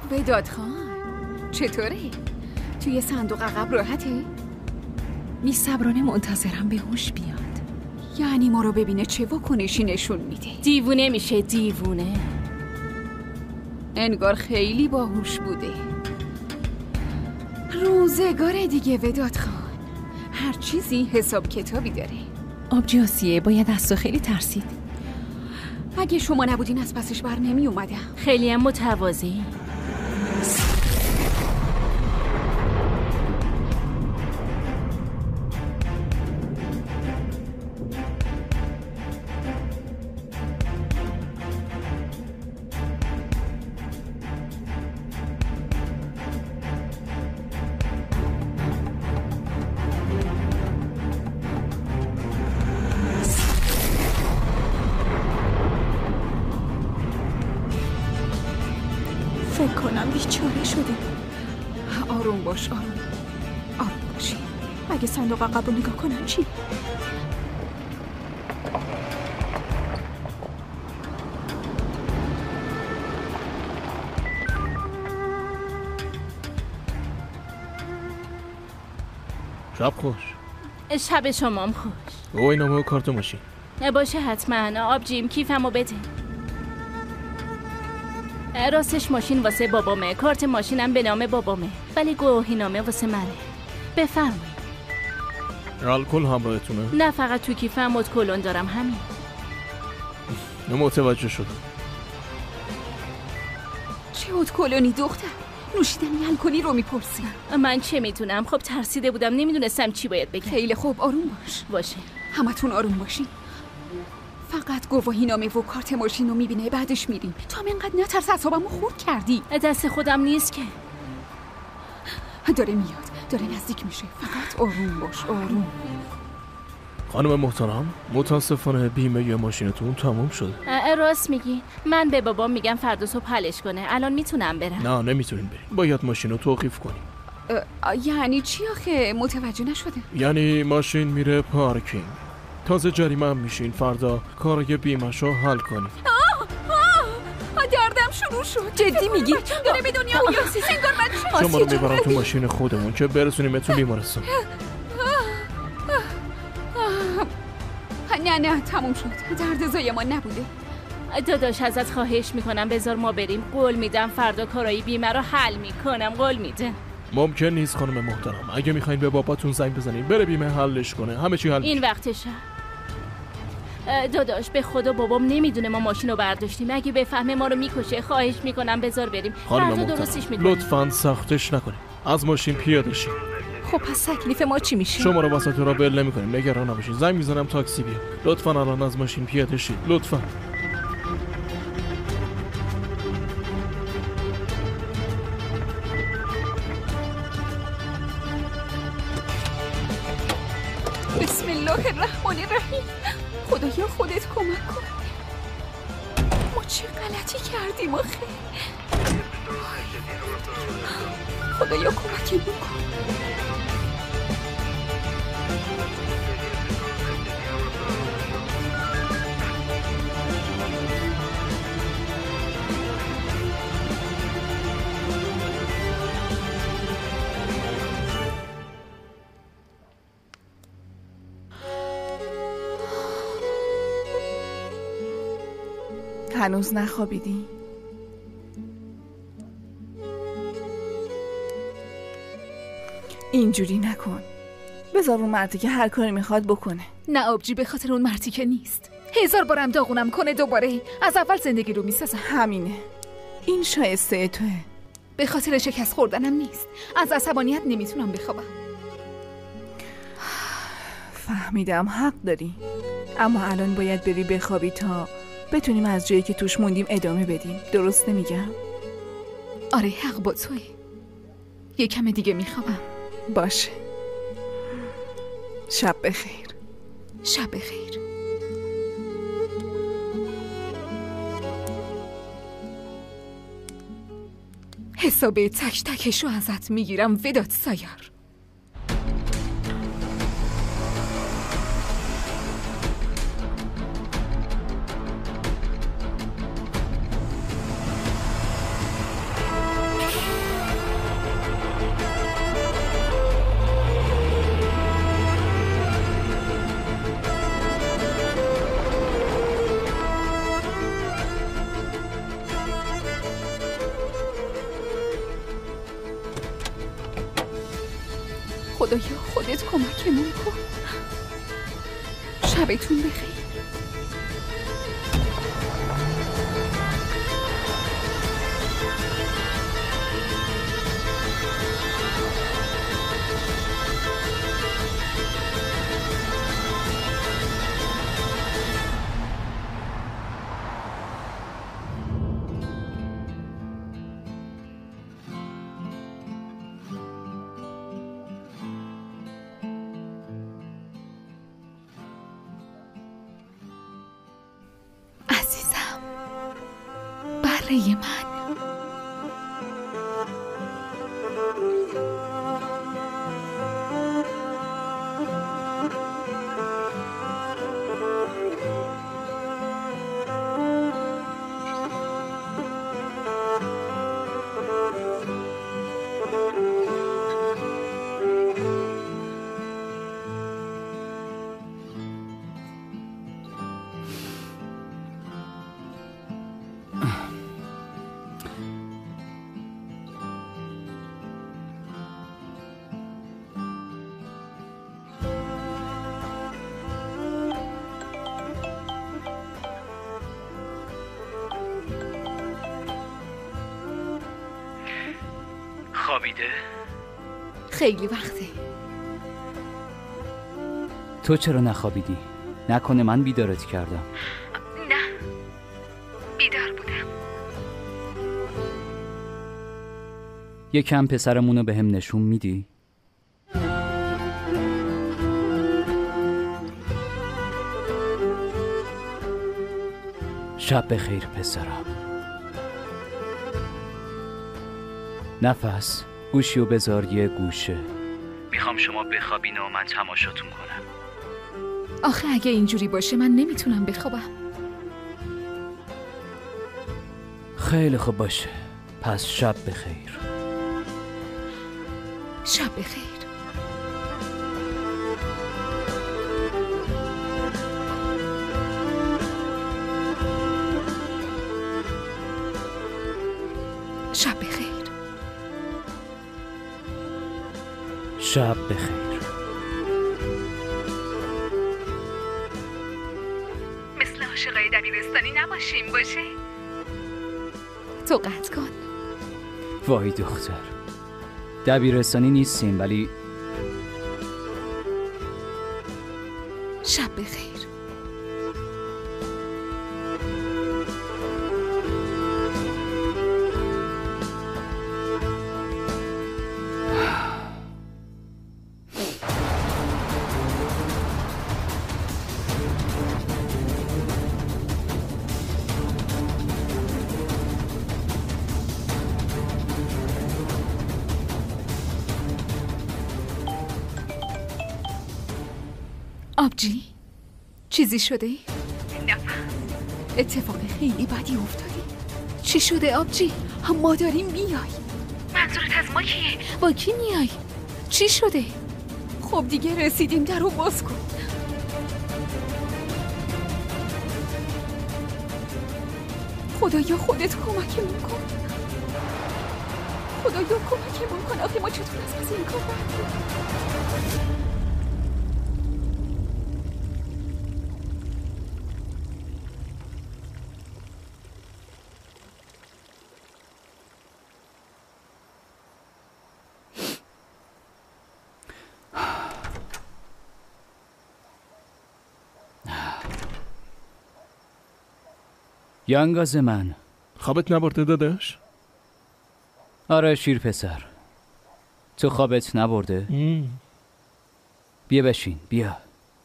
وداد خان چطوره؟ توی صندوق عقب راحته؟ بی‌صبرانه منتظرم به هوش بیاد. یعنی ما رو ببینه چه واکنشی نشون میده؟ دیوونه میشه، دیوونه. انگار خیلی باهوش بوده. روزگار دیگه وداد خان، هر چیزی حساب کتابی داره. آبجی آسیه، باید از تو خیلی ترسید. اگه شما نبودین از پسش بر نمی اومدم. خیلی هم متواضعی. فکر کنم بیچاره شده. آروم باش، آروم باشی. اگه صندوق عقب رو نگاه کنن چی؟ شب خوش. شب شمام خوش. گواهینامه و کارت ماشین. باشه حتما. آبجیم کیفمو بده. راستش ماشین واسه بابامه، کارت ماشینم به نام بابامه، ولی گواهینامه واسه منه. بفرمایید. الکل همراهتونه؟ نه، فقط تو کیفم ادکلون دارم، همین. متوجه شدم. چه ادکلونی دختر؟ نوشیدنی الکلی رو میپرسی؟ من چه میدونم؟ خب ترسیده بودم، نمیدونستم چی باید بگم. خیلی خوب، آروم باشه. همتون آروم باشین. فقط گواهینامه و کارت ماشین رو میبینه، بعدش میریم. تو هم اینقدر نترس، اعصابمو خورد کردی. دست خودم نیست که. داره میاد، داره نزدیک میشه. فقط آروم باش، آروم. خانم محترم، متاسفانه بیمه ماشینتون تموم شده. راست میگی. من به بابام میگم فردا صبح حلش کنه. الان میتونم برم؟ نه نمیتونین بریم، باید ماشین رو توقیف کنیم. یعنی چی آخه؟ متوجه نشده. یعنی ماشین میره پارکینگ، تازه جریمه هم میشین. فردا کارای بیمه‌شو حل کنید. دردم شروع شد. جدی میگی؟ داره به دنیا میرسی. انگار من شما رو میبرم تو ماشین خودمون که برسونیمتون بیمارستان. نه تموم شد. درد زای ما نبوده. داداش ازت خواهش میکنم بذار ما بریم. قول میدم فردا کارایی بیمه رو حل میکنم. قول میدم. ممکن نیست خانم محترم. اگه میخواین به باباتون زنگ بزنین بره بیمه حلش کنه، همه چی حل میشه. این وقتشه. داداش به خدا بابام نمیدونه ما ماشین رو برداشتیم. اگه بفهمه ما رو میکشه. خواهش میکنم بذار بریم. خانم فردا محترم درستش میکنم. لطفاً سختش نکنید. از ماشین پیاده شید. خب پس تکلیف ما چی میشه؟ شما رو وسط راه ول نمی‌کنیم، نگران نباشید. زنگ میزنم تاکسی بیاد. لطفاً الان از ماشین پیاده شید، لطفاً. بسم الله الرحمن الرحیم. خدایا خودت کمک کن. ما چه غلطی کردیم آخه؟ خدایا کمکمون کن. هنوز نخوابیدی؟ اینجوری نکن. بذار اون مردی که هر کاری میخواد بکنه. نه آبجی، به خاطر اون مردی که نیست. 1000 بارم داغونم کنه دوباره از اول زندگی رو میسازم. همینه. این شایسته توه. به خاطر شکست خوردنم نیست. از عصبانیت نمیتونم بخوابم. فهمیدم، حق داری. اما الان باید بری بخوابی تا بتونیم از جایی که توش موندیم ادامه بدیم. درست نمیگم؟ آره حق با توه. یه کم دیگه میخوابم. باشه. شب بخیر. شب بخیر. حساب تک تکشو ازت میگیرم وداد سایر. خدایا خودت کمکمون کن. شبتون بخیر. بره من خوابیده؟ خیلی وقته. تو چرا نخوابیدی؟ نکنه من بیدارت کردم؟ نه، بیدار بودم. یکم پسرمونو به هم نشون میدی؟ شب بخیر پسرم. نفس گوشیو بذار یه گوشه. میخوام شما بخوابین و من تماشاتون کنم. آخه اگه اینجوری باشه من نمیتونم بخوابم. خیلی خوب باشه. پس شب بخیر. شب بخیر. شب بخیر. شب بخیر. مثل عاشقای دبیرستانی نباشیم باشه. تو قطع کن. وای دختر، دبیرستانی نیستیم ولی شب بخیر. آبجی چیزی شده؟ نه، اتفاق خیلی بدی افتاده. چی شده آبجی؟ ما داریم بیای. منظورت از ما کیه؟ با کی میای؟ چی شده؟ خب دیگه رسیدیم، در رو باز کن. خدایا خودت کمکمون کن. خدایا کمکمون کن. آخه ما چطور از این کار بریم؟ یانگاز من. خوابت نبرده داداش؟ آره شیر پسر، تو خوابت نبرده؟ بیا بشین، بیا.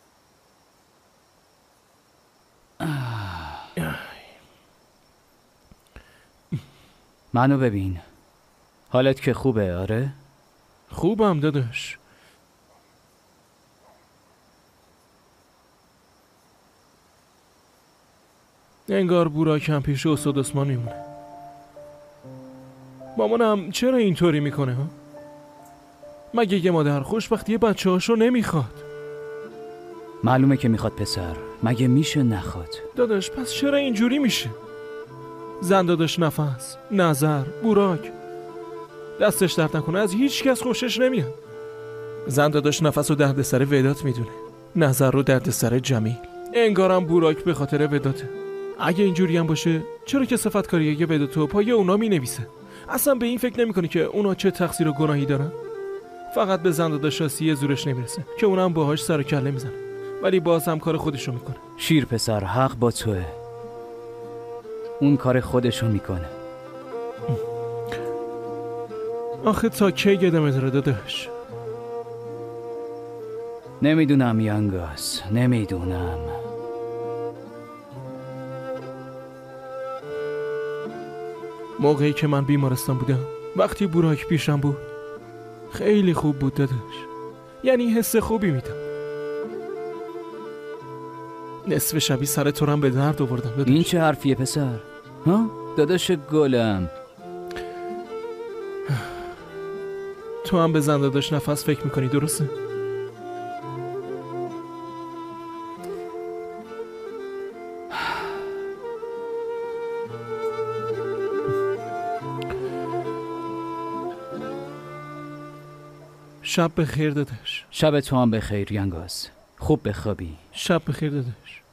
منو ببین، حالت که خوبه؟ آره؟ خوبم داداش. انگار بوراک هم پیش استاد عثمان میمونه. مامانم چرا اینطوری میکنه ها؟ مگه یه مادر خوشبختی بچه هاشو نمیخواد؟ معلومه که میخواد پسر، مگه میشه نخواد؟ داداش پس چرا اینجوری میشه؟ زن داداش نفس، نظر، بوراک دستش درد نکنه از هیچ کس خوشش نمیاد. زن داداش نفس رو دردسر وداد میدونه، نظر رو دردسر جمیل. انگارم بوراک به خاطر وداته. اگه اینجوری هم باشه چرا که صفتکاری وداتو پای اونا مینویسه؟ اصلا به این فکر نمیکنه که اونا چه تقصیر و گناهی دارن؟ فقط به زن داداشاسی زورش نمیرسه که اونم باهاش سر و کله میزنه، ولی باز هم کار خودشو میکنه. شیر پسر، حق با توه. اون کار خودشو میکنه. آخه تا کی گدمه داره داداش؟ نمیدونم یانگاس، نمیدونم. موقعی که من بیمارستان بودم، وقتی بوراک پیشم بود، خیلی خوب بود داداش. یعنی حس خوبی میدم. نصف شبی سر تو هم به درد آوردم داداش. این چه حرفیه پسر؟ ها؟ داداش گلم. تو هم به زن داداش نفس فکر میکنی، درسته؟ شب بخیر داداش. شب تو هم بخیر یانگاس. خوب بخوابی. شب بخیر داداش.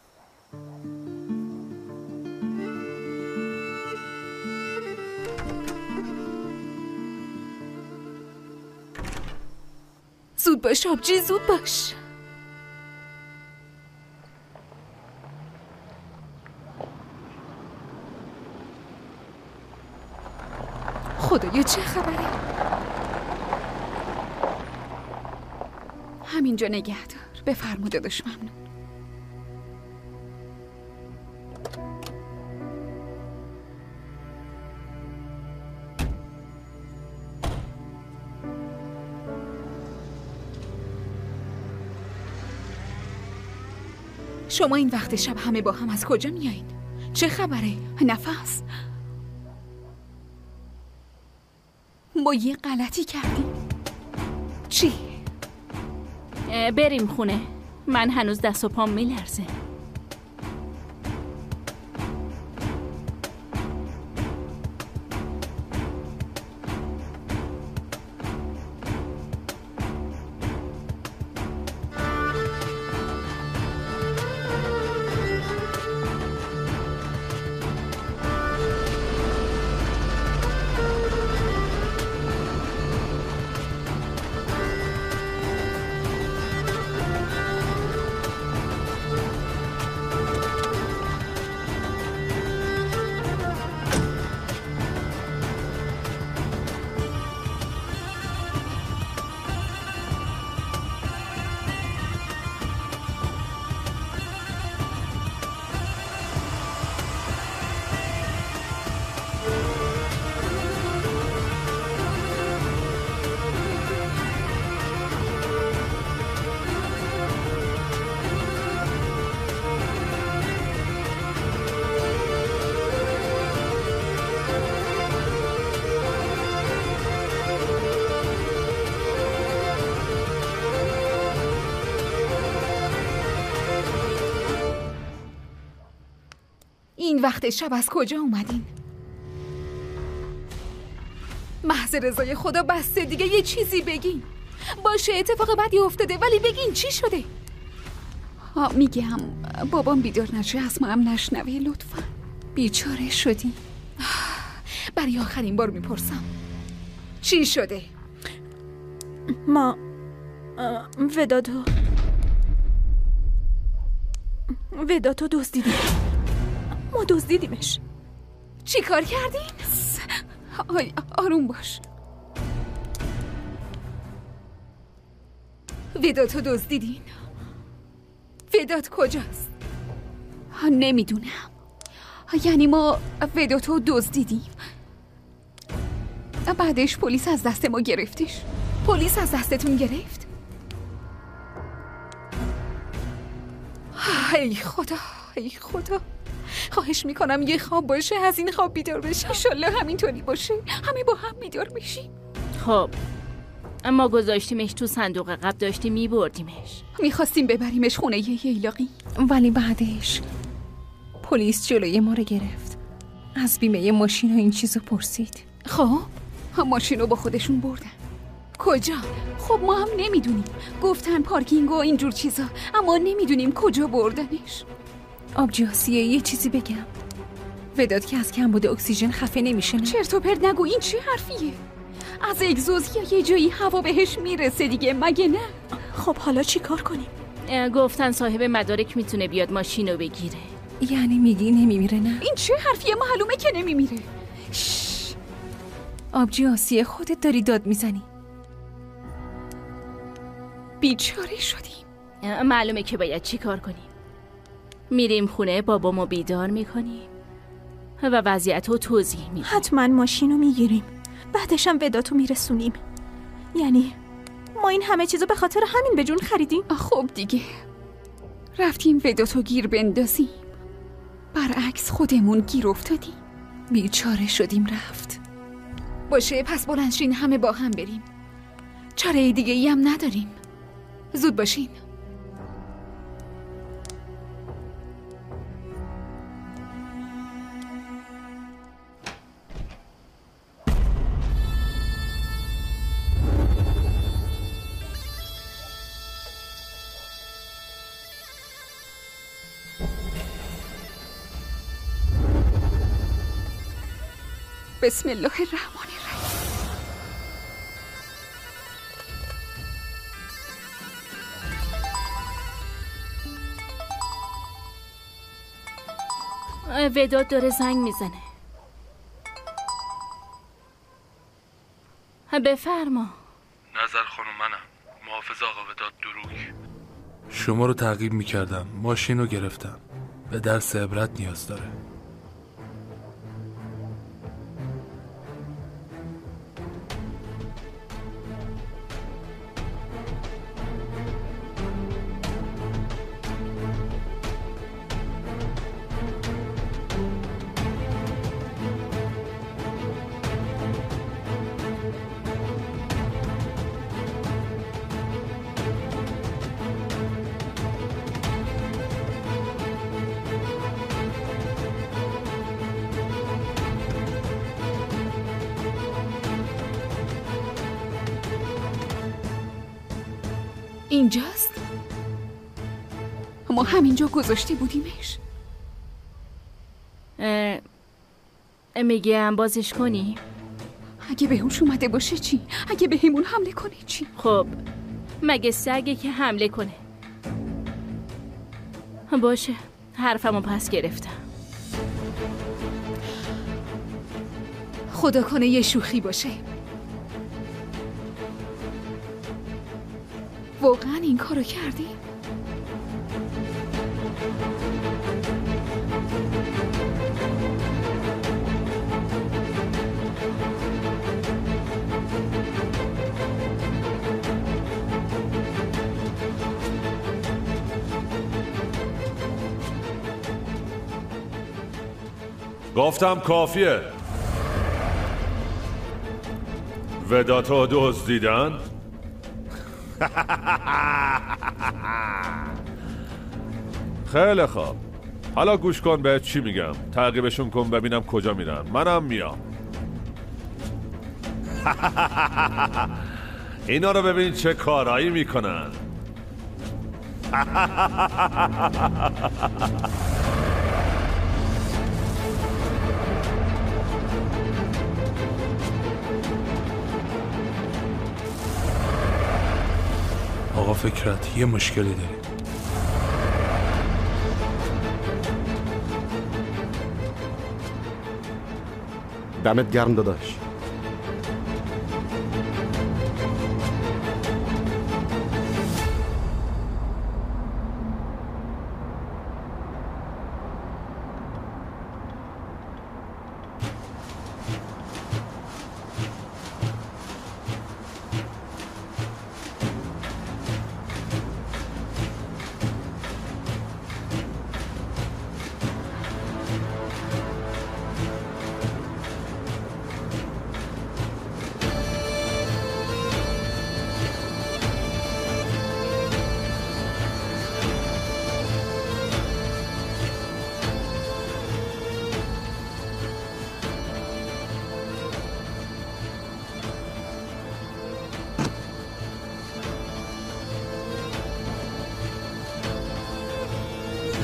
زود باش آبجی، زود باش. خدایا چه خبره؟ همینجا نگه دار. بفرما داداش، ممنون. شما این وقت شب همه با هم از کجا میایین؟ چه خبره؟ نفس؟ ما یه غلطی کردیم. چی؟ بریم خونه. من هنوز دست و پام میلرزه. این وقت شب از کجا اومدین؟ محض رضای خدا بسته دیگه، یه چیزی بگین. باشه اتفاق بدی افتاده، ولی بگین چی شده؟ میگم بابام بیدار نشه، از ما هم نشنوه لطفا. بیچاره شدی. برای آخرین بار میپرسم چی شده؟ ما وداتو دزدیدیم. ما دزدیدیمش. چی کار کردین؟ آروم باش. وداتو دزدیدین؟ ودات کجاست؟ نمیدونم. یعنی ما وداتو دزدیدیم، بعدش پلیس از دست ما گرفتش. پلیس از دستتون گرفت؟ ای خدا، ای خدا. خواهش میکنم یه خواب باشه، از این خواب بیدار بشی. انشالله همینطوری باشه، همه با هم بیدار بشیم. خب اما گذاشتیمش تو صندوق عقب، داشتیم میبردیمش. میخواستیم ببریمش خونه ییلاقی، ولی بعدش پلیس جلوی ما رو گرفت. از بیمه ماشین و این چیزو پرسید. خب ماشین رو با خودشون بردن. کجا؟ خب ما هم نمیدونیم. گفتن پارکینگ و اینجور چیزا، اما نمیدونیم کجا بردنش. آبجی آسیه یه چیزی بگم. وداد که از کمبود اکسیژن خفه نمیشه نه؟ چرت و پرت نگو، این چه حرفیه؟ از اگزوز یا یه جایی هوا بهش میرسه دیگه، مگه نه؟ خب حالا چی کار کنیم؟ گفتن صاحب مدارک میتونه بیاد ماشینو بگیره. یعنی میگی نمیمیره نه؟ این چه حرفیه؟ معلومه که نمیمیره. آبجی آسیه خودت داری داد میزنی. بیچاره شدیم. معلومه که باید چی کار کنیم. میریم خونه بابامو بیدار میکنیم و وضعیت رو توضیح میدیم. حتما ماشین رو میگیریم، بعدش هم وداتو میرسونیم. یعنی ما این همه چیزو به خاطر همین به جون خریدیم؟ خب دیگه رفتیم وداتو گیر بندازیم، برعکس خودمون گیر افتادیم. بیچاره شدیم رفت. باشه پس بلندشین همه با هم بریم، چاره دیگه ای هم نداریم. زود باشین. بسم الله الرحمن الرحیم. وداد داره زنگ میزنه. بفرما. نظر خانم منم، محافظ آقا وداد دروگ. شما رو تعقیب میکردم، ماشین رو گرفتم. به درس عبرت نیاز داره. اینجاست؟ ما همینجا گذاشته بودیمش. میگم بازش کنی؟ اگه به هوش اومده باشه چی؟ اگه به همون حمله کنه چی؟ خب مگه سگه که حمله کنه؟ باشه حرفمو پس گرفتم. خدا کنه یه شوخی باشه. واقعا این کارو کردی؟ گفتم کافیه. وداتو دزدیدن؟ خیلی خوب، حالا گوش کن بهت چی میگم. تعقیبشون کن ببینم کجا میرن، منم میام. اینا رو ببین چه کارایی میکنن. آقا فکرت یه مشکلی داری. دمت گرم داداش.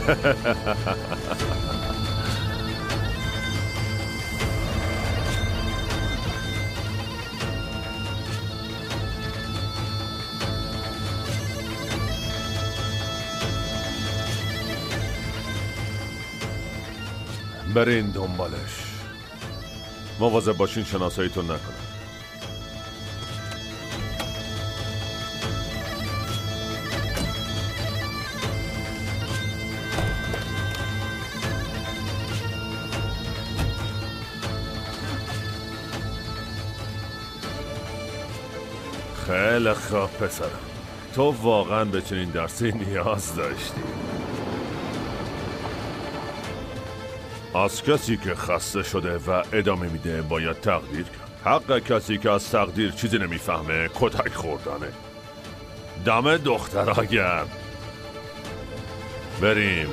برین دنبالش. مواظب باشین شناساییتون نکنه. خیلی خوب پسرم، تو واقعا به چنین درسی نیاز داشتی. از کسی که خسته شده و ادامه میده باید تقدیر کرد. حق کسی که از تقدیر چیزی نمیفهمه کتک خوردنه. دم دخترها گرم. بریم.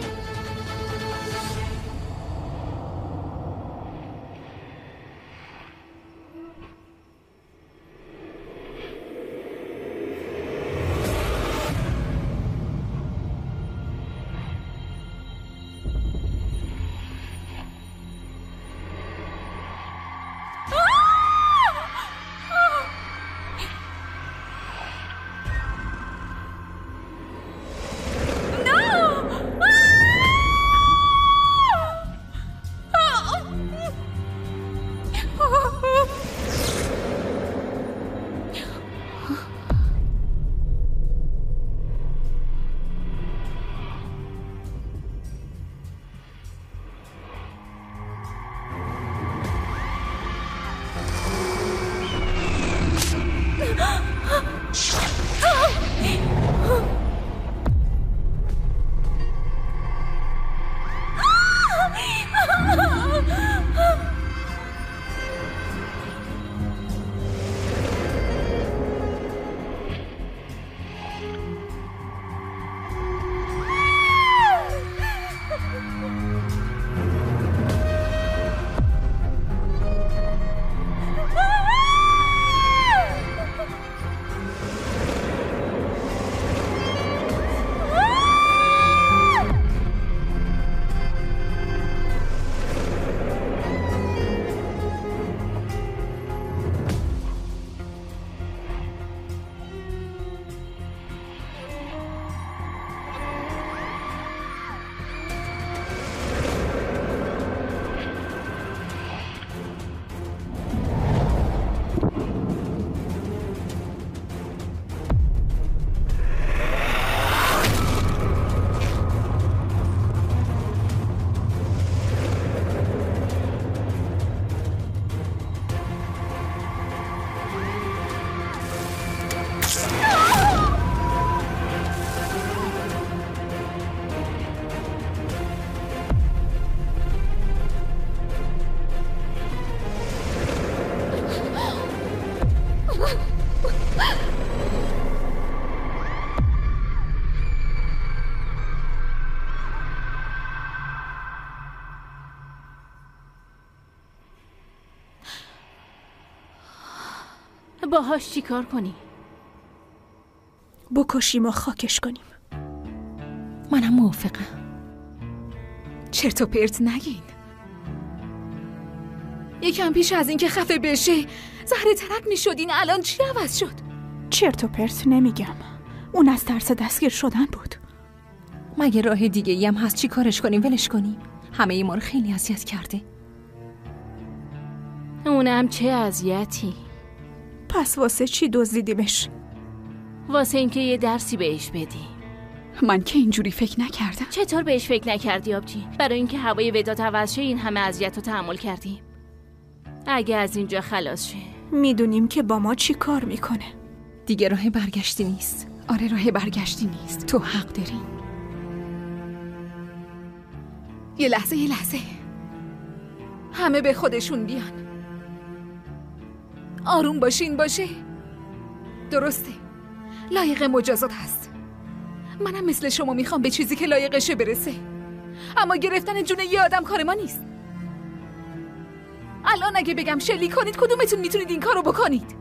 باهاش چی کار کنی؟ بکشیم و خاکش کنیم. منم موافقم. چرت و پرت نگین. یکم پیش از این که خفه بشه زهره ترک می شدین، الان چی عوض شد؟ چرت و پرت نمیگم، اون از ترس دستگیر شدن بود. مگه راه دیگه ای هم هست چی کارش کنیم؟ ولش کنیم، همه ای ما رو خیلی اذیت کرده. اونم چه اذیتی؟ پس واسه چی دزدیدیمش؟ واسه اینکه یه درسی بهش بدی. من که اینجوری فکر نکردم. چطور بهش فکر نکردی آبجی؟ برای اینکه هوای وداد عوض شه این همه اذیت رو تحمل کردیم. اگه از اینجا خلاص شه میدونیم که با ما چی کار میکنه. دیگه راه برگشتی نیست. آره راه برگشتی نیست، تو حق داری. یه لحظه همه به خودشون بیان. آروم باشین. باشه درسته، لایق مجازات هست. منم مثل شما میخوام به چیزی که لایقشه برسه، اما گرفتن جون یه آدم کار ما نیست. الان اگه بگم شلی کنید کدومتون میتونید این کارو بکنید؟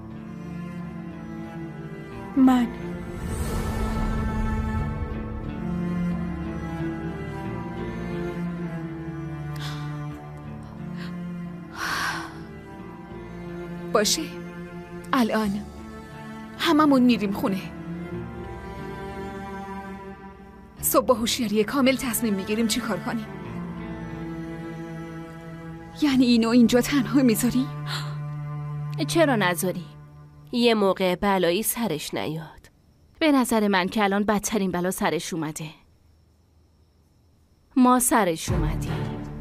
باشه. الان هممون میریم خونه. صبح با هوشیاری کامل تصمیم میگیریم چی کار کنیم. یعنی اینو اینجا تنها میذاری؟ چرا نذاری؟ یه موقع بلایی سرش نیاد. به نظر من که الان بدترین بلا سرش اومده. ما سرش اومدیم.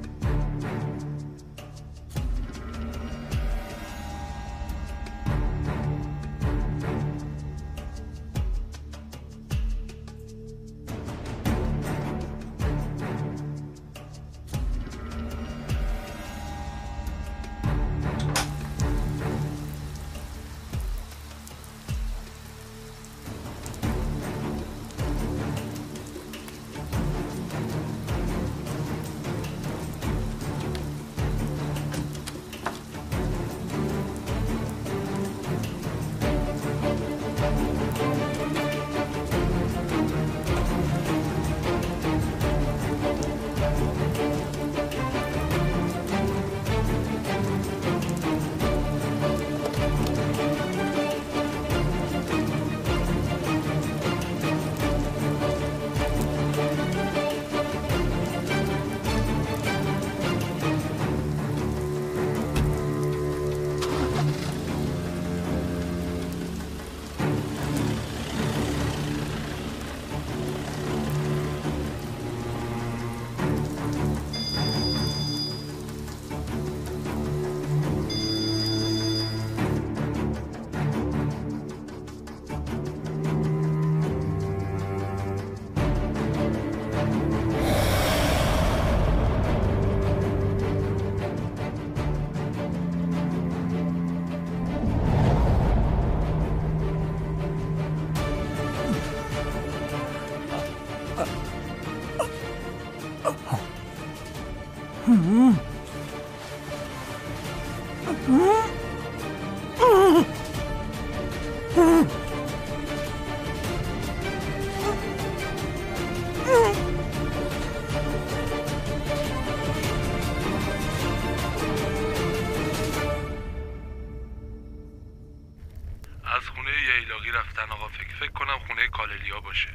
فکر کنم خونه کاللیا باشه.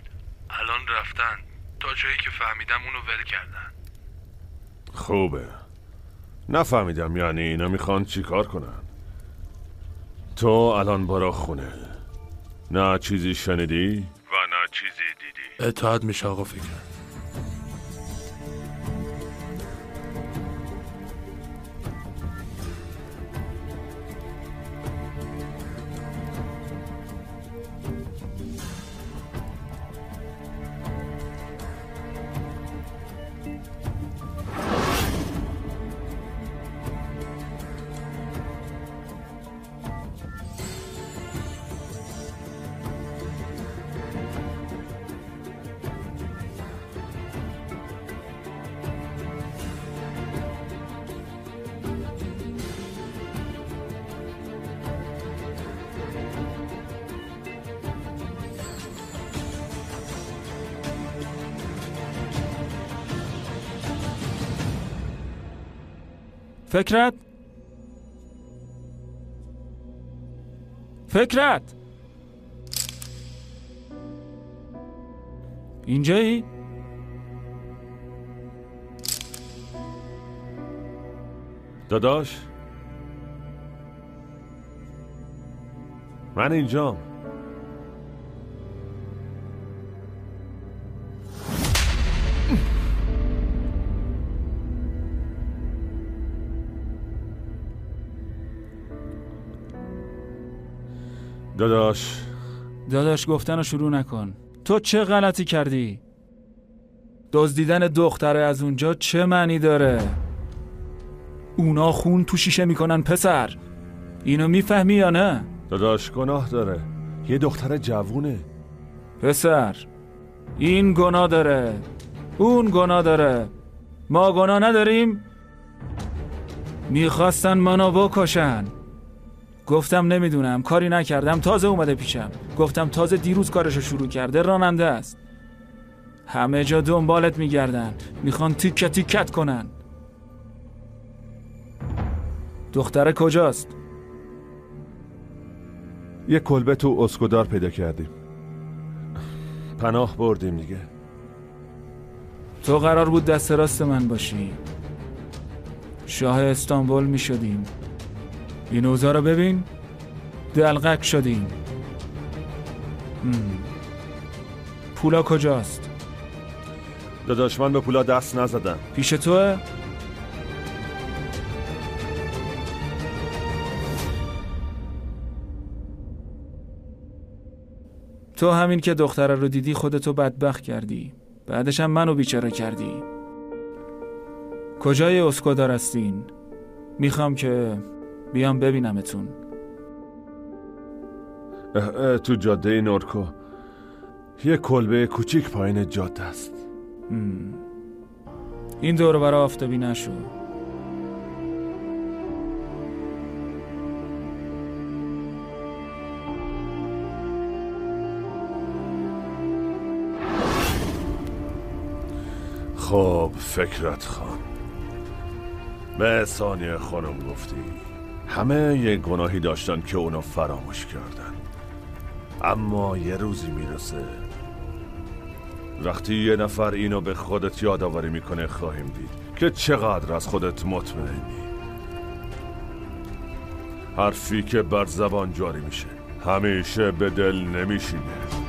الان رفتن. تا جایی که فهمیدم اونو ول کردن. خوبه. نفهمیدم یعنی اینا میخوان چی کار کنن. تو الان برو خونه. نه چیزی شنیدی و نه چیزی دیدی. اطاعت میشه آقا فکر. فکرت اینجایی؟ داداش من اینجام. داداش گفتن رو شروع نکن. تو چه غلطی کردی؟ دزدیدن دختره از اونجا چه معنی داره؟ اونا خون تو شیشه میکنن پسر. اینو میفهمی یا نه؟ داداش گناه داره. یه دختر جوونه. پسر این گناه داره، اون گناه داره، ما گناه نداریم؟ میخواستن منو بکشن. گفتم نمیدونم، کاری نکردم، تازه اومده پیشم. گفتم تازه دیروز کارشو شروع کرده، راننده است. همه جا دنبالت میگردن، میخوان تیکه تیکت کنن. دختره کجاست؟ یه کلبه تو اسکودار پیدا کردیم. پناه بردیم دیگه. تو قرار بود دست راست من باشی، شاه استانبول می شدیم. این اوضاع رو ببین، دلقک شدیم. پولا کجاست؟ داداش من به پولا دست نزدم. پیش توه؟ تو همین که دختره رو دیدی خودتو بدبخت کردی، بعدش هم منو بیچاره کردی. کجای اسکودار هستین؟ میخوام که بیام ببینمتون. تو جاده نورکو یه کلبه کوچیک پایین جاده است. این دور برا آفتابی نشو. خب فکرت خان، به ثانیه خانم گفتی همه یه گناهی داشتن که اونو فراموش کردن، اما یه روزی میرسه وقتی یه نفر اینو به خودت یادآوری میکنه خواهیم دید که چقدر از خودت مطمئنی. حرفی که بر زبان جاری میشه همیشه به دل نمیشینه.